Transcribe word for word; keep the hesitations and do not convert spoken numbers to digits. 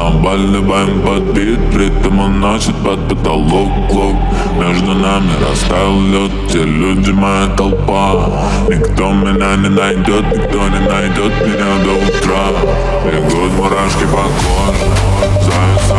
Наваливаем под бит, ритм уносит под потолок клуб. Между нами растаял лед, те люди моя толпа. Никто меня не найдет, никто не найдет меня до утра. Бегут мурашки по коже, завис